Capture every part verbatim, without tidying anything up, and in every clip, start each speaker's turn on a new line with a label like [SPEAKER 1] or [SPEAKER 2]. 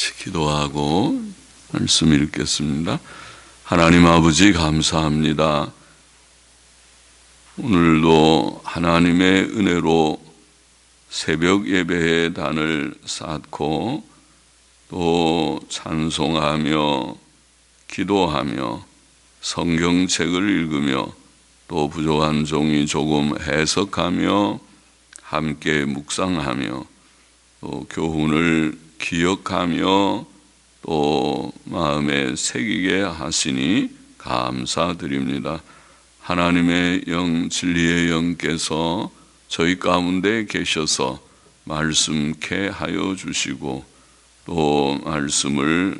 [SPEAKER 1] 같이 기도하고 말씀 읽겠습니다. 하나님 아버지 감사합니다. 오늘도 하나님의 은혜로 새벽 예배의 단을 쌓고 또 찬송하며 기도하며 성경책을 읽으며 또 부족한 종이 조금 해석하며 함께 묵상하며 또 교훈을 기억하며 또 마음에 새기게 하시니 감사드립니다. 하나님의 영, 진리의 영께서 저희 가운데 계셔서 말씀케 하여 주시고 또 말씀을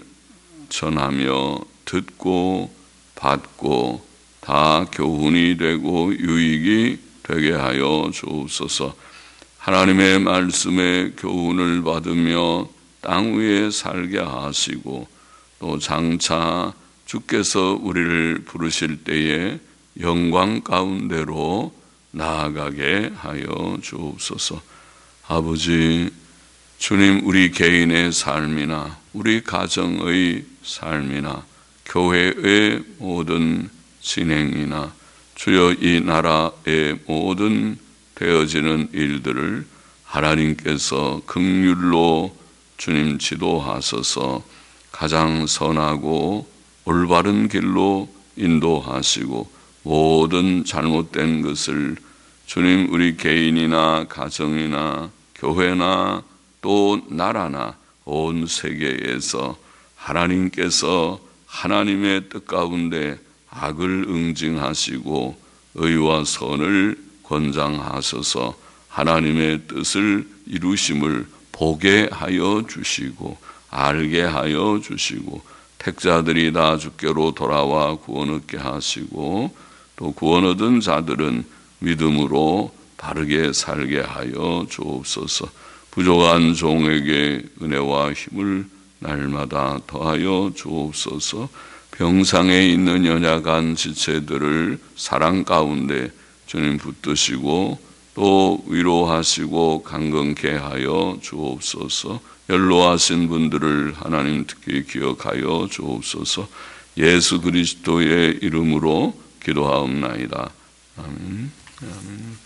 [SPEAKER 1] 전하며 듣고 받고 다 교훈이 되고 유익이 되게 하여 주옵소서. 하나님의 말씀의 교훈을 받으며 땅 위에 살게 하시고 또 장차 주께서 우리를 부르실 때에 영광 가운데로 나아가게 하여 주옵소서. 아버지, 주님, 우리 개인의 삶이나 우리 가정의 삶이나 교회의 모든 진행이나 주여 이 나라의 모든 되어지는 일들을 하나님께서 긍휼로 주님 지도하셔서 가장 선하고 올바른 길로 인도하시고 모든 잘못된 것을 주님 우리 개인이나 가정이나 교회나 또 나라나 온 세계에서 하나님께서 하나님의 뜻 가운데 악을 응징하시고 의와 선을 권장하셔서 하나님의 뜻을 이루심을 보게 하여 주시고 알게 하여 주시고 택자들이 다 주께로 돌아와 구원 얻게 하시고 또 구원 얻은 자들은 믿음으로 바르게 살게 하여 주옵소서. 부족한 종에게 은혜와 힘을 날마다 더하여 주옵소서. 병상에 있는 연약한 지체들을 사랑 가운데 주님 붙드시고 또 위로하시고 강건케 하여 주옵소서. 연로하신 분들을 하나님 특히 기억하여 주옵소서. 예수 그리스도의 이름으로 기도하옵나이다. 아멘. 아멘.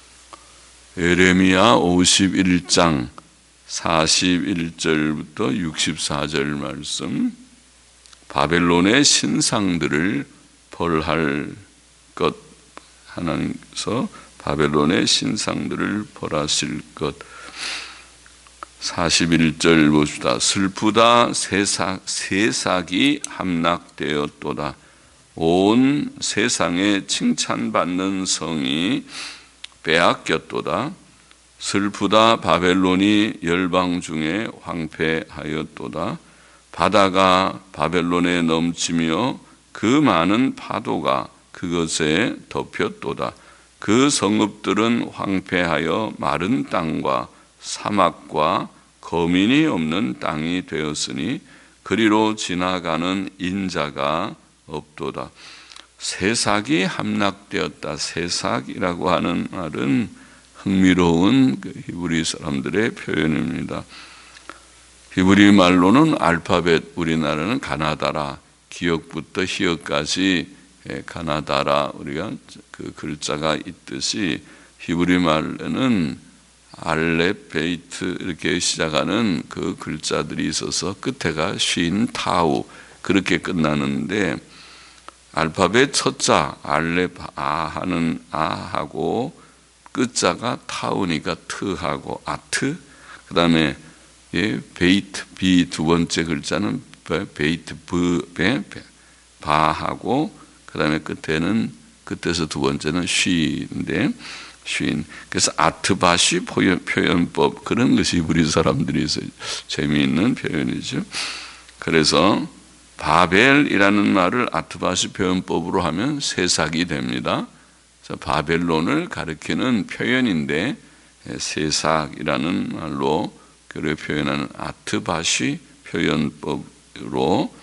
[SPEAKER 1] 예레미야 오십일 장 사십일 절부터 육십사 절 말씀. 바벨론의 신상들을 벌할 것, 하나님께서 바벨론의 신상들을 벌하실 것. 사십일 절 봅시다. 슬프다 세삭, 세삭이 함락되었도다. 온 세상에 칭찬받는 성이 빼앗겼도다. 슬프다 바벨론이 열방 중에 황폐하였도다. 바다가 바벨론에 넘치며 그 많은 파도가 그것에 덮였도다. 그 성읍들은 황폐하여 마른 땅과 사막과 거민이 없는 땅이 되었으니 그리로 지나가는 인자가 없도다. 세삭이 함락되었다. 세삭이라고 하는 말은 흥미로운 그 히브리 사람들의 표현입니다. 히브리 말로는 알파벳, 우리나라는 가나다라, 기역부터 희역까지 가나다라 우리가 그 글자가 있듯이 히브리 말에는 알렙베이트 이렇게 시작하는 그 글자들이 있어서 끝에가 쉰 타우 그렇게 끝나는데 알파벳 첫자 알렙 아 하는 아하고 끝자가 타우니까 트하고 아트 그 다음에 예, 베이트 비 두 번째 글자는 베이트 브 베 바하고 그 다음에 끝에는 끝에서 두 번째는 쉬인데 쉰. 그래서 아트바시 표현, 표현법 그런 것이 우리 사람들이 재미있는 표현이죠. 그래서 바벨이라는 말을 아트바시 표현법으로 하면 세삭이 됩니다. 그래서 바벨론을 가리키는 표현인데 세삭이라는 말로 그를 표현하는 아트바시 표현법으로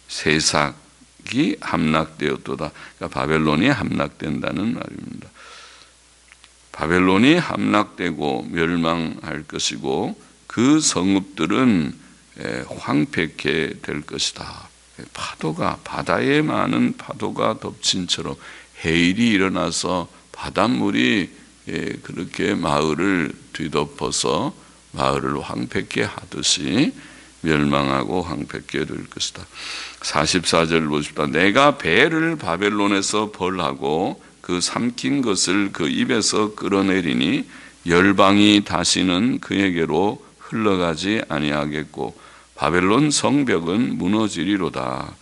[SPEAKER 1] 세삭이 함락되었도다. 그러니까 바벨론이 함락된다는 말입니다. 바벨론이 함락되고 멸망할 것이고 그 성읍들은 황폐케 될 것이다. 파도가 바다에 많은 파도가 덮친처럼 해일이 일어나서 바닷물이 그렇게 마을을 뒤덮어서 마을을 황폐케 하듯이 멸망하고 황폐케 될 것이다. 사십사 절 보십시다. 내가 배를 바벨론에서 벌하고 그 삼킨 것을 그 입에서 끌어내리니 열방이 다시는 그에게로 흘러가지 아니하겠고 바벨론 성벽은 무너지리로다.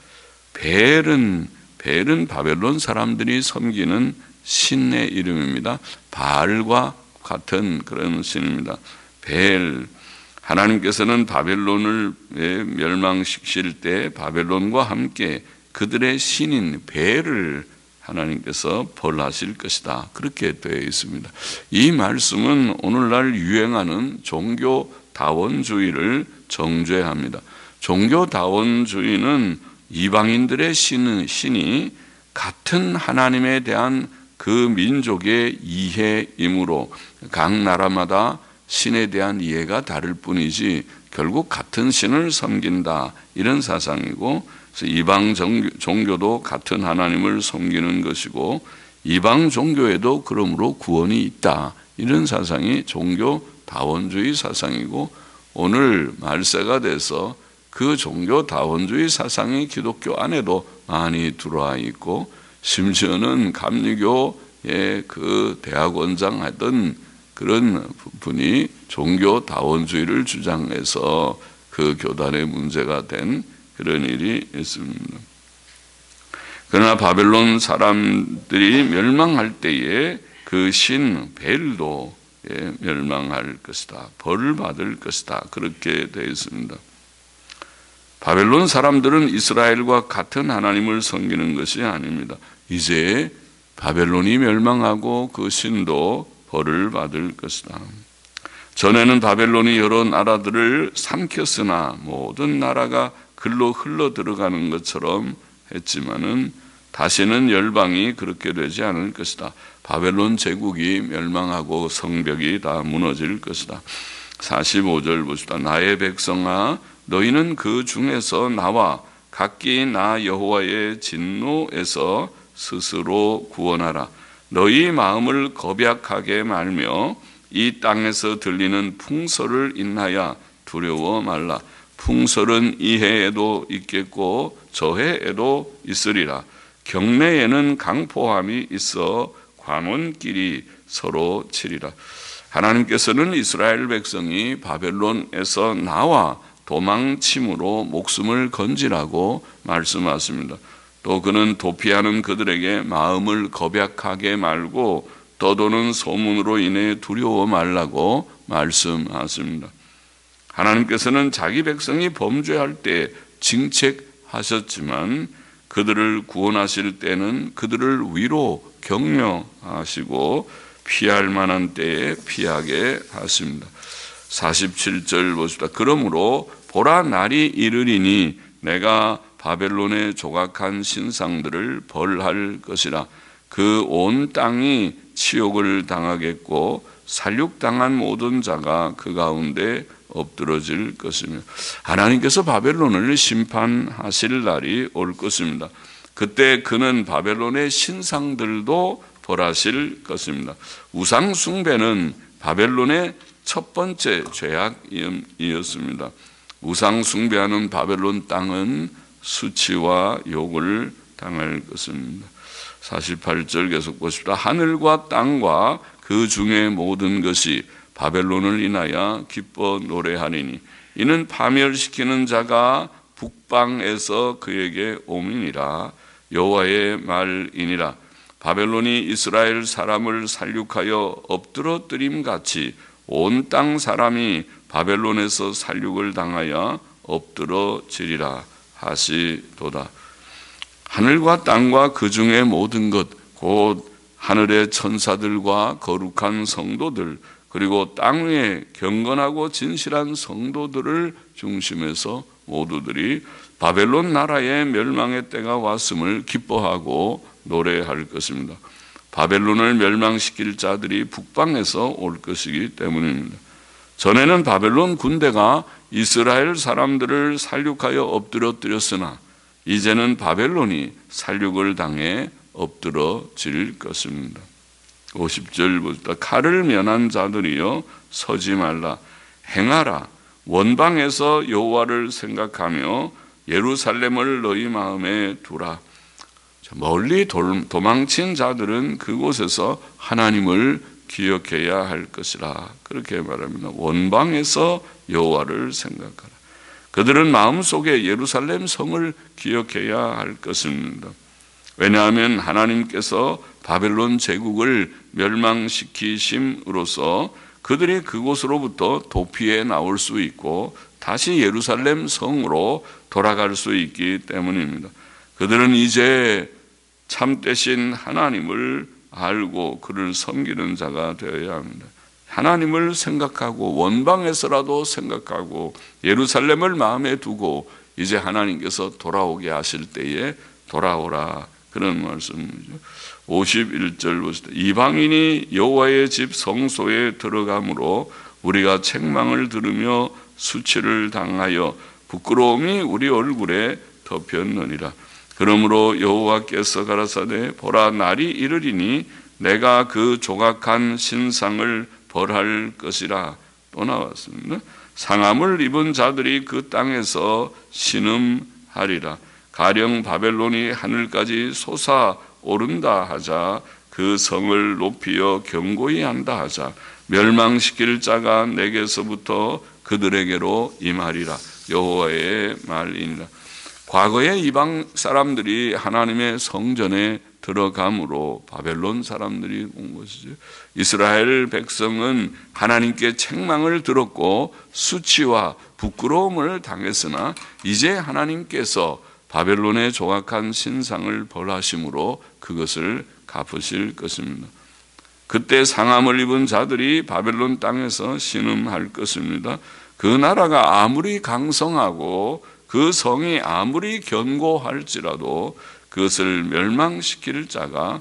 [SPEAKER 1] 벨은 벨은 바벨론 사람들이 섬기는 신의 이름입니다. 바알과 같은 그런 신입니다. 벨, 하나님께서는 바벨론을 멸망시킬 때 바벨론과 함께 그들의 신인 벨을 하나님께서 벌하실 것이다. 그렇게 되어 있습니다. 이 말씀은 오늘날 유행하는 종교 다원주의를 정죄합니다. 종교 다원주의는 이방인들의 신, 신이 같은 하나님에 대한 그 민족의 이해이므로 각 나라마다 신에 대한 이해가 다를 뿐이지 결국 같은 신을 섬긴다, 이런 사상이고, 그래서 이방 종교도 같은 하나님을 섬기는 것이고 이방 종교에도 그러므로 구원이 있다, 이런 사상이 종교 다원주의 사상이고, 오늘 말세가 돼서 그 종교 다원주의 사상이 기독교 안에도 많이 들어와 있고, 심지어는 감리교의 그 대학원장 하던 그런 분이 종교 다원주의를 주장해서 그 교단의 문제가 된 그런 일이 있습니다. 그러나 바벨론 사람들이 멸망할 때에 그 신 벨도 멸망할 것이다, 벌을 받을 것이다, 그렇게 되어 있습니다. 바벨론 사람들은 이스라엘과 같은 하나님을 섬기는 것이 아닙니다. 이제 바벨론이 멸망하고 그 신도 벌을 받을 것이다. 전에는 바벨론이 여러 나라들을 삼켰으나 모든 나라가 글로 흘러 들어가는 것처럼 했지만은 다시는 열방이 그렇게 되지 않을 것이다. 바벨론 제국이 멸망하고 성벽이 다 무너질 것이다. 사십오 절 보십시다. 나의 백성아, 너희는 그 중에서 나와 각기 나 여호와의 진노에서 스스로 구원하라. 너희 마음을 겁약하게 말며 이 땅에서 들리는 풍설을 인하여 두려워 말라. 풍설은 이 해에도 있겠고 저 해에도 있으리라. 경내에는 강포함이 있어 관원끼리 서로 치리라. 하나님께서는 이스라엘 백성이 바벨론에서 나와 도망침으로 목숨을 건지라고 말씀하십니다. 또 그는 도피하는 그들에게 마음을 겁약하게 말고 떠도는 소문으로 인해 두려워 말라고 말씀하십니다. 하나님께서는 자기 백성이 범죄할 때 징책하셨지만 그들을 구원하실 때는 그들을 위로 격려하시고 피할 만한 때에 피하게 하십니다. 사십칠 절 보십시다. 그러므로 보라, 날이 이르리니 내가 바벨론에 조각한 신상들을 벌할 것이라. 그 온 땅이 치욕을 당하겠고 살육당한 모든 자가 그 가운데 엎드러질 것이며, 하나님께서 바벨론을 심판하실 날이 올 것입니다. 그때 그는 바벨론의 신상들도 벌하실 것입니다. 우상 숭배는 바벨론의 첫 번째 죄악이었습니다. 우상 숭배하는 바벨론 땅은 수치와 욕을 당할 것입니다. 사십팔 절 계속 보십시다. 하늘과 땅과 그 중에 모든 것이 바벨론을 인하여 기뻐 노래하리니 이는 파멸시키는 자가 북방에서 그에게 옴이니라. 여호와의 말이니라. 바벨론이 이스라엘 사람을 살육하여 엎드러뜨림 같이 온 땅 사람이 바벨론에서 살육을 당하여 엎드러지리라 하시도다. 하늘과 땅과 그 중에 모든 것, 곧 하늘의 천사들과 거룩한 성도들, 그리고 땅 위에 경건하고 진실한 성도들을 중심해서 모두들이 바벨론 나라의 멸망의 때가 왔음을 기뻐하고 노래할 것입니다. 바벨론을 멸망시킬 자들이 북방에서 올 것이기 때문입니다. 전에는 바벨론 군대가 이스라엘 사람들을 살육하여 엎드러뜨렸으나 이제는 바벨론이 살육을 당해 엎드러질 것입니다. 오십 절 보시다. 칼을 면한 자들이여 서지 말라. 행하라. 원방에서 여호와를 생각하며 예루살렘을 너희 마음에 두라. 멀리 도망친 자들은 그곳에서 하나님을 기억해야 할 것이라. 그렇게 말합니다. 원방에서 여호와를 생각하라. 그들은 마음속에 예루살렘 성을 기억해야 할 것입니다. 왜냐하면 하나님께서 바벨론 제국을 멸망시키심으로써 그들이 그곳으로부터 도피해 나올 수 있고 다시 예루살렘 성으로 돌아갈 수 있기 때문입니다. 그들은 이제 참되신 하나님을 알고 그를 섬기는 자가 되어야 합니다. 하나님을 생각하고 원방에서라도 생각하고 예루살렘을 마음에 두고 이제 하나님께서 돌아오게 하실 때에 돌아오라. 그런 말씀이죠. 오십일 절 보시다. 이방인이 여호와의 집 성소에 들어가므로 우리가 책망을 들으며 수치를 당하여 부끄러움이 우리 얼굴에 덮였느니라. 그러므로 여호와께서 가라사대 보라 날이 이르리니 내가 그 조각한 신상을 벌할 것이라. 또 나왔습니다. 상함을 입은 자들이 그 땅에서 신음하리라. 가령 바벨론이 하늘까지 솟아오른다 하자 그 성을 높이어 견고히 한다 하자 멸망시킬 자가 내게서부터 그들에게로 임하리라. 여호와의 말이니라. 과거에 이방 사람들이 하나님의 성전에 들어감으로 바벨론 사람들이 온 것이죠. 이스라엘 백성은 하나님께 책망을 들었고 수치와 부끄러움을 당했으나 이제 하나님께서 바벨론의 조각한 신상을 벌하심으로 그것을 갚으실 것입니다. 그때 상함을 입은 자들이 바벨론 땅에서 신음할 것입니다. 그 나라가 아무리 강성하고 그 성이 아무리 견고할지라도 그것을 멸망시킬 자가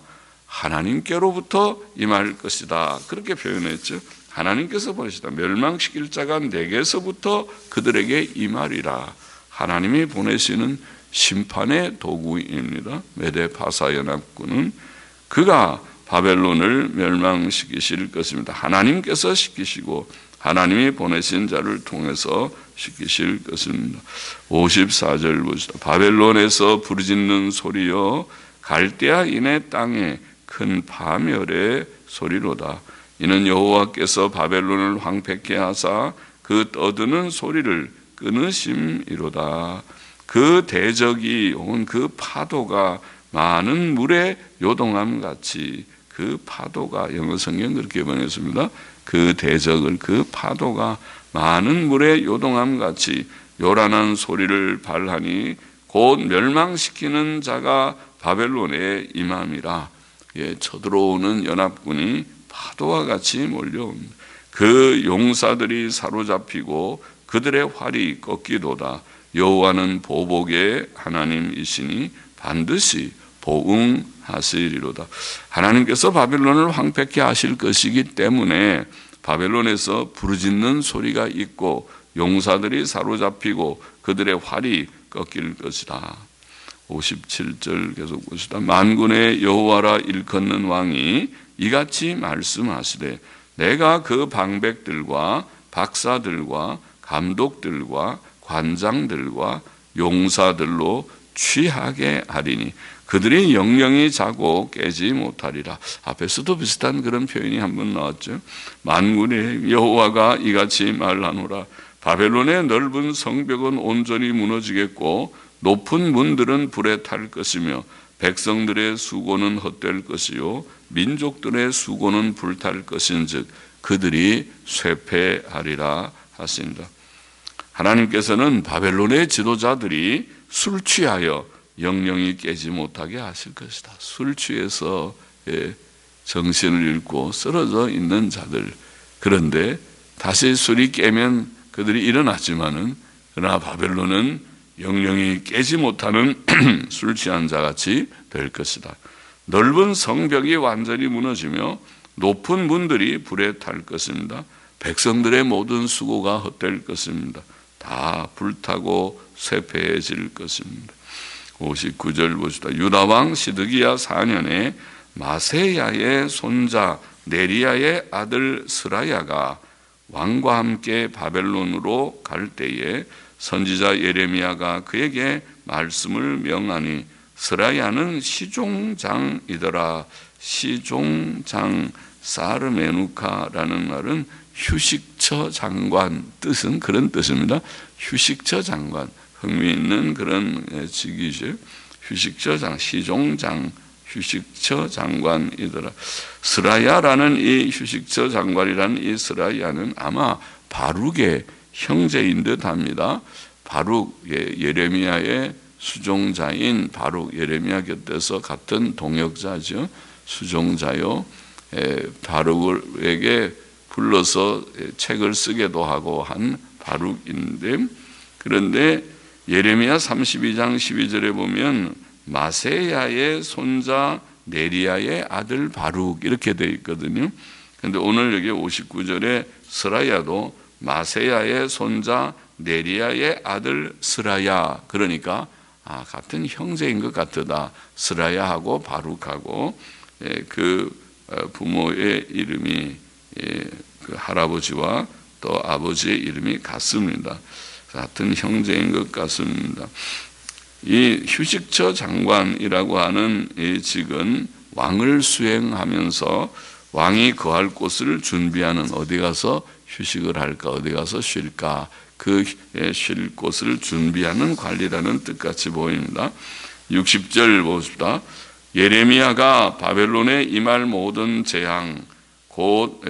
[SPEAKER 1] 하나님께로부터 임할 것이다. 그렇게 표현했죠. 하나님께서 보시다. 멸망시킬 자가 내게서부터 그들에게 임하리라. 하나님이 보내시는 심판의 도구입니다. 메데-파사 연합군은 그가 바벨론을 멸망시키실 것입니다. 하나님께서 시키시고 하나님이 보내신 자를 통해서 시키실 것입니다. 오십사 절 보시다. 바벨론에서 부르짖는 소리여 갈대아인의 땅에 큰 파멸의 소리로다. 이는 여호와께서 바벨론을 황폐케 하사 그 떠드는 소리를 끊으심이로다. 그 대적이 온 그 파도가 많은 물의 요동함 같이 그 파도가 영어 성경 그렇게 번역했습니다. 그 대적을 그 파도가 많은 물의 요동함 같이 요란한 소리를 발하니 곧 멸망시키는 자가 바벨론에 임함이라. 예, 쳐들어오는 연합군이 파도와 같이 몰려옵니다. 그 용사들이 사로잡히고 그들의 활이 꺾이도다. 여호와는 보복의 하나님이시니 반드시 보응하시리로다. 하나님께서 바벨론을 황폐케 하실 것이기 때문에 바벨론에서 부르짖는 소리가 있고 용사들이 사로잡히고 그들의 활이 꺾일 것이다. 오십칠 절 계속 보시다. 만군의 여호와라 일컫는 왕이 이같이 말씀하시되 내가 그 방백들과 박사들과 감독들과 관장들과 용사들로 취하게 하리니 그들이 영영이 자고 깨지 못하리라. 앞에서도 비슷한 그런 표현이 한번 나왔죠. 만군의 여호와가 이같이 말하노라. 바벨론의 넓은 성벽은 온전히 무너지겠고 높은 문들은 불에 탈 것이며 백성들의 수고는 헛될 것이요 민족들의 수고는 불탈 것인즉 그들이 쇠폐하리라 하신다. 하나님께서는 바벨론의 지도자들이 술 취하여 영영이 깨지 못하게 하실 것이다. 술 취해서 정신을 잃고 쓰러져 있는 자들. 그런데 다시 술이 깨면 그들이 일어났지만은 그러나 바벨론은 영영이 깨지 못하는 술 취한 자같이 될 것이다. 넓은 성벽이 완전히 무너지며 높은 문들이 불에 탈 것입니다. 백성들의 모든 수고가 헛될 것입니다. 다 불타고 쇠폐해질 것입니다. 오십구 절 보시다. 유다왕 시드기야 사 년에 마세야의 손자 네리야의 아들 스라야가 왕과 함께 바벨론으로 갈 때에 선지자 예레미야가 그에게 말씀을 명하니 스라야는 시종장이더라. 시종장 사르메누카라는 말은 휴식처 장관, 뜻은 그런 뜻입니다. 휴식처 장관, 흥미있는 그런 직위죠. 휴식처 장, 시종장, 휴식처 장관이더라. 스라야라는 이 휴식처 장관이라는 이 스라야는 아마 바룩의 형제인 듯 합니다. 바룩, 예레미야의 수종자인 바룩, 예레미야 곁에서 같은 동역자죠. 수종자요. 바룩에게 불러서 책을 쓰게도 하고 한 바룩인데, 그런데 예레미야 삼십이 장 십이 절에 보면 마세야의 손자 네리야의 아들 바룩 이렇게 되어 있거든요. 그런데 오늘 여기 오십구 절에 스라야도 마세야의 손자 네리야의 아들 스라야, 그러니까 아, 같은 형제인 것 같다. 스라야하고 바룩하고 그 부모의 이름이 그 할아버지와 또 아버지의 이름이 같습니다. 같은 형제인 것 같습니다. 이 휴식처 장관이라고 하는 이 직은 왕을 수행하면서 왕이 거할 곳을 준비하는, 어디 가서 휴식을 할까, 어디 가서 쉴까, 그 쉴 곳을 준비하는 관리라는 뜻같이 보입니다. 육십 절 보십시다. 예레미야가 바벨론에 임할 모든 재앙, 곧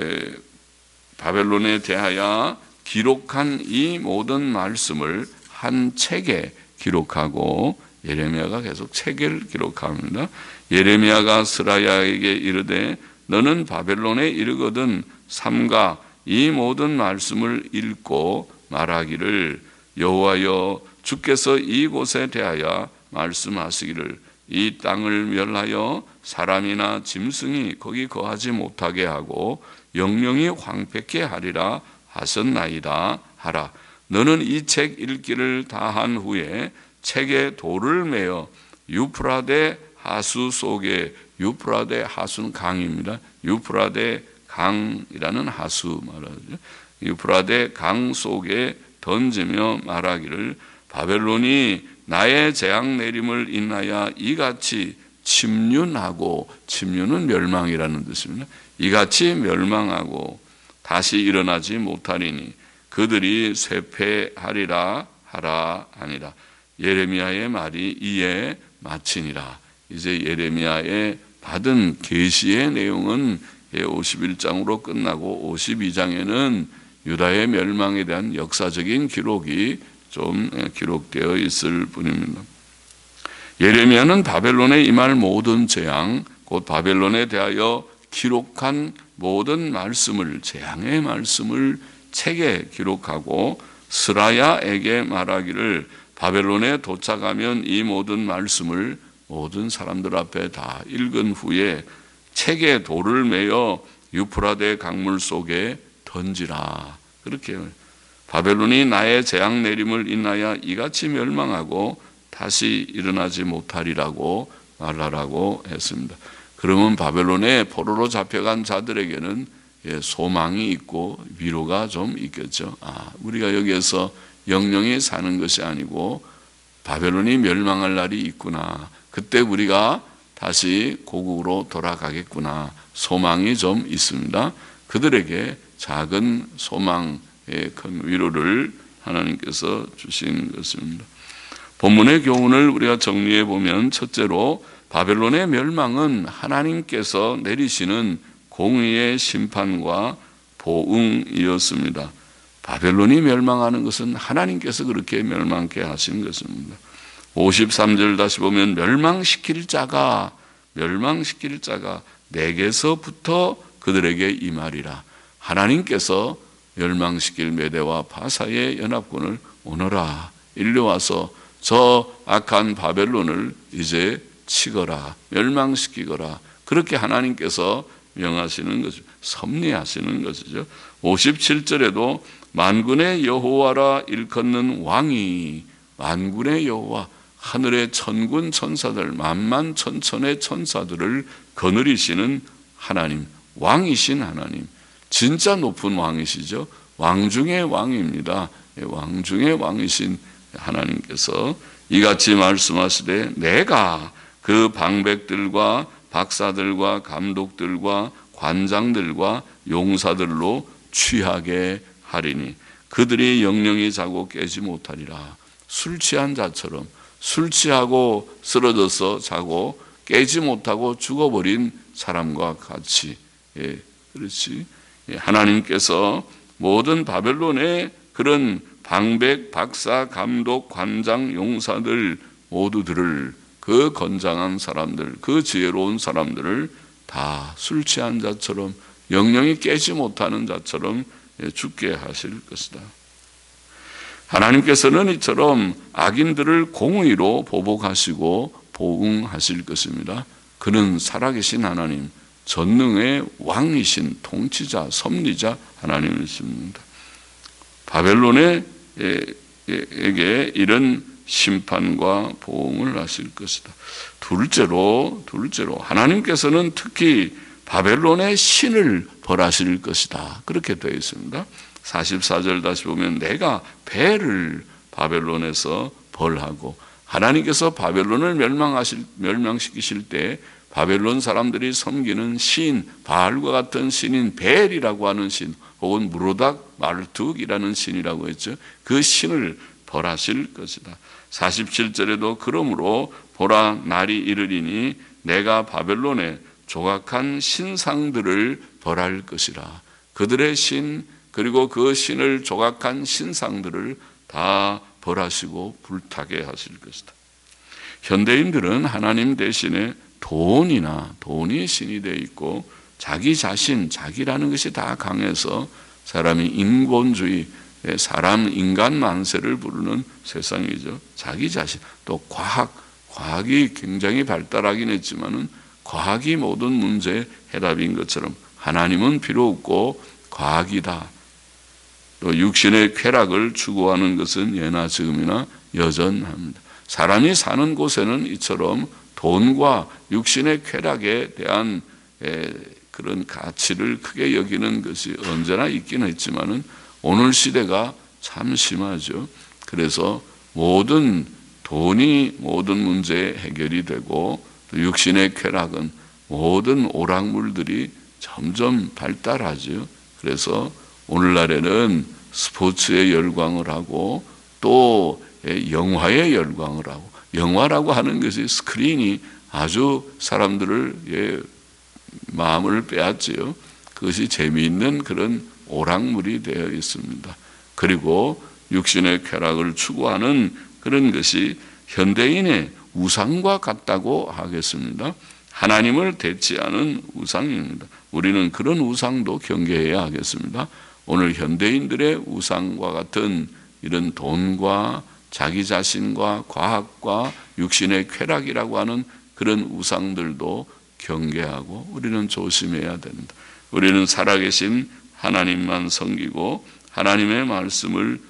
[SPEAKER 1] 바벨론에 대하여 기록한 이 모든 말씀을 한 책에 기록하고, 예레미야가 계속 책을 기록합니다. 예레미야가 스라야에게 이르되 너는 바벨론에 이르거든 삼가 이 모든 말씀을 읽고 말하기를, 여호와여 주께서 이곳에 대하여 말씀하시기를 이 땅을 멸하여 사람이나 짐승이 거기 거하지 못하게 하고 영영이 황폐케 하리라 하셨나이다 하라. 너는 이 책 읽기를 다 한 후에 책에 돌을 매어 유프라데 하수 속에, 유프라데 하수는 강입니다. 유프라데 강이라는 하수 말하죠. 유프라데 강 속에 던지며 말하기를 바벨론이 나의 재앙 내림을 인하여 이같이 침륜하고, 침륜은 멸망이라는 뜻입니다. 이같이 멸망하고 다시 일어나지 못하리니 그들이 쇠폐하리라 하라 하니라. 예레미야의 말이 이에 마치니라. 이제 예레미야의 받은 계시의 내용은 오십일 장으로 끝나고 오십이 장에는 유다의 멸망에 대한 역사적인 기록이 좀 기록되어 있을 뿐입니다. 예레미야는 바벨론에 임할 모든 재앙, 곧 바벨론에 대하여 기록한 모든 말씀을, 재앙의 말씀을 책에 기록하고 스라야에게 말하기를 바벨론에 도착하면 이 모든 말씀을 모든 사람들 앞에 다 읽은 후에 책에 돌을 매어 유프라데 강물 속에 던지라. 그렇게 바벨론이 나의 재앙 내림을 인하여 이같이 멸망하고 다시 일어나지 못하리라고 말하라고 했습니다. 그러면 바벨론에 포로로 잡혀간 자들에게는 소망이 있고 위로가 좀 있겠죠. 아, 우리가 여기에서 영영이 사는 것이 아니고 바벨론이 멸망할 날이 있구나. 그때 우리가 다시 고국으로 돌아가겠구나. 소망이 좀 있습니다. 그들에게 작은 소망의 큰 위로를 하나님께서 주신 것입니다. 본문의 교훈을 우리가 정리해 보면, 첫째로 바벨론의 멸망은 하나님께서 내리시는 공의의 심판과 보응이었습니다. 바벨론이 멸망하는 것은 하나님께서 그렇게 멸망케 하신 것입니다. 오십삼 절 다시 보면 멸망시킬 자가 멸망시킬 자가 내게서부터 그들에게 임하리라. 하나님께서 멸망시킬 메대와 바사의 연합군을 오너라, 일려와서 저 악한 바벨론을 이제 치거라, 멸망시키거라. 그렇게 하나님께서 명하시는 것이죠. 섭리하시는 것이죠. 오십칠 절에도 만군의 여호와라 일컫는 왕이, 만군의 여호와, 하늘의 천군 천사들, 만만 천천의 천사들을 거느리시는 하나님, 왕이신 하나님, 진짜 높은 왕이시죠. 왕 중의 왕입니다. 왕 중의 왕이신 하나님께서 이같이 말씀하시되 내가 그 방백들과 박사들과 감독들과 관장들과 용사들로 취하게 하리니 그들이 영영이 자고 깨지 못하리라. 술 취한 자처럼 술 취하고 쓰러져서 자고 깨지 못하고 죽어버린 사람과 같이, 예, 그렇지. 예, 하나님께서 모든 바벨론의 그런 방백, 박사, 감독, 관장, 용사들 모두들을, 그 건장한 사람들, 그 지혜로운 사람들을 다 술 취한 자처럼 영영이 깨지 못하는 자처럼 죽게 하실 것이다. 하나님께서는 이처럼 악인들을 공의로 보복하시고 보응하실 것입니다. 그는 살아계신 하나님, 전능의 왕이신 통치자, 섭리자 하나님이십니다. 바벨론에게 이런 심판과 보응을 하실 것이다. 둘째로, 둘째로 하나님께서는 특히 바벨론의 신을 벌하실 것이다. 그렇게 되어 있습니다. 사십사 절 다시 보면 내가 벨을 바벨론에서 벌하고, 하나님께서 바벨론을 멸망하실, 멸망시키실 때 바벨론 사람들이 섬기는 신, 바알과 같은 신인 벨이라고 하는 신, 혹은 무로닥 마르툭이라는 신이라고 했죠. 그 신을 벌하실 것이다. 사십칠 절에도 그러므로 보라 날이 이르리니 내가 바벨론에 조각한 신상들을 벌할 것이라. 그들의 신, 그리고 그 신을 조각한 신상들을 다 벌하시고 불타게 하실 것이다. 현대인들은 하나님 대신에 돈이나 돈이 신이 되어 있고 자기 자신, 자기라는 것이 다 강해서 사람이 인본주의, 사람 인간 만세를 부르는 세상이죠. 자기 자신, 또 과학, 과학이 굉장히 발달하긴 했지만은 과학이 모든 문제의 해답인 것처럼 하나님은 필요 없고 과학이다. 또 육신의 쾌락을 추구하는 것은 예나 지금이나 여전합니다. 사람이 사는 곳에는 이처럼 돈과 육신의 쾌락에 대한 그런 가치를 크게 여기는 것이 언제나 있긴 했지만은 오늘 시대가 참 심하죠. 그래서 모든 돈이 모든 문제의 해결이 되고 또 육신의 쾌락은 모든 오락물들이 점점 발달하죠. 그래서 오늘날에는 스포츠에 열광을 하고 또 영화에 열광을 하고, 영화라고 하는 것이 스크린이 아주 사람들을 마음을 빼앗지요. 그것이 재미있는 그런 오락물이 되어 있습니다. 그리고 육신의 쾌락을 추구하는 그런 것이 현대인의 우상과 같다고 하겠습니다. 하나님을 대체하는 우상입니다. 우리는 그런 우상도 경계해야 하겠습니다. 오늘 현대인들의 우상과 같은 이런 돈과 자기 자신과 과학과 육신의 쾌락이라고 하는 그런 우상들도 경계하고 우리는 조심해야 됩니다. 우리는 살아계신 하나님만 섬기고 하나님의 말씀을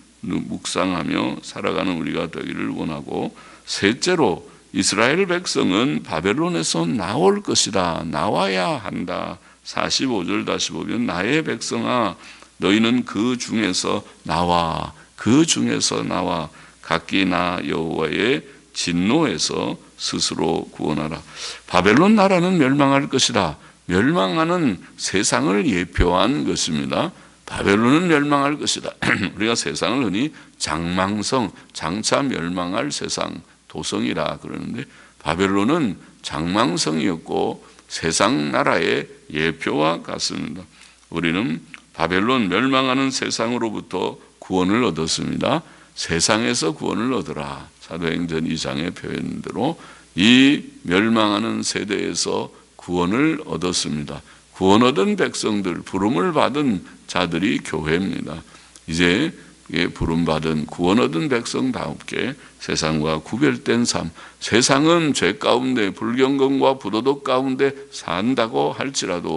[SPEAKER 1] 묵상하며 살아가는 우리가 되기를 원하고, 셋째로 이스라엘 백성은 바벨론에서 나올 것이다. 나와야 한다. 사십오 절 다시 보면 나의 백성아 너희는 그 중에서 나와, 그 중에서 나와 각기 나 여호와의 진노에서 스스로 구원하라. 바벨론 나라는 멸망할 것이다. 멸망하는 세상을 예표한 것입니다. 바벨론은 멸망할 것이다. 우리가 세상을 흔히 장망성, 장차 멸망할 세상, 도성이라 그러는데 바벨론은 장망성이었고 세상 나라의 예표와 같습니다. 우리는 바벨론 멸망하는 세상으로부터 구원을 얻었습니다. 세상에서 구원을 얻으라. 사도행전 이 장의 표현대로 이 멸망하는 세대에서 구원을 얻었습니다. 구원 얻은 백성들, 부름을 받은 자들이 교회입니다. 이제 부름받은 구원 얻은 백성다움께 세상과 구별된 삶, 세상은 죄 가운데 불경건과 부도덕 가운데 산다고 할지라도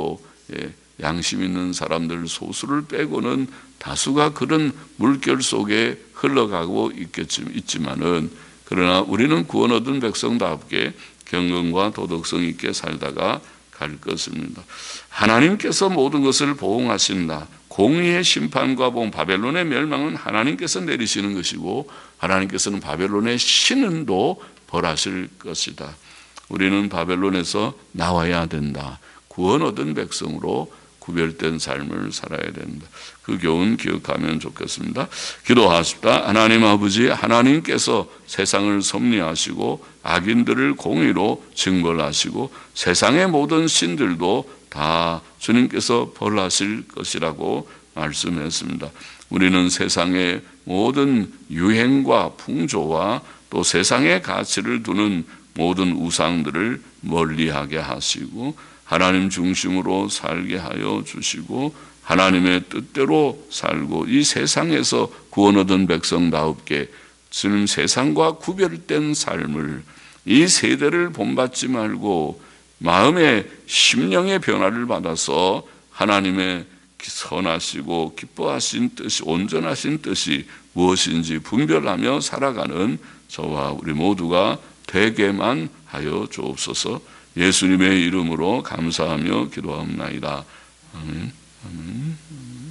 [SPEAKER 1] 예, 양심 있는 사람들 소수를 빼고는 다수가 그런 물결 속에 흘러가고 있겠지, 있지만은 그러나 우리는 구원 얻은 백성답게 경건과 도덕성 있게 살다가 갈 것입니다. 하나님께서 모든 것을 보응하신다. 공의의 심판과 보응, 바벨론의 멸망은 하나님께서 내리시는 것이고 하나님께서는 바벨론의 신은도 벌하실 것이다. 우리는 바벨론에서 나와야 된다. 구원 얻은 백성으로 구별된 삶을 살아야 된다. 그 교훈 기억하면 좋겠습니다. 기도하십시다. 하나님 아버지, 하나님께서 세상을 섭리하시고 악인들을 공의로 징벌하시고 세상의 모든 신들도 다 주님께서 벌하실 것이라고 말씀했습니다. 우리는 세상의 모든 유행과 풍조와 또 세상의 가치를 두는 모든 우상들을 멀리하게 하시고 하나님 중심으로 살게 하여 주시고 하나님의 뜻대로 살고 이 세상에서 구원 얻은 백성다웁게 주님 세상과 구별된 삶을 이 세대를 본받지 말고 마음의 심령의 변화를 받아서 하나님의 선하시고 기뻐하신 뜻이 온전하신 뜻이 무엇인지 분별하며 살아가는 저와 우리 모두가 되게만 하여 주옵소서. 예수님의 이름으로 감사하며 기도합나이다. 아멘. 아멘.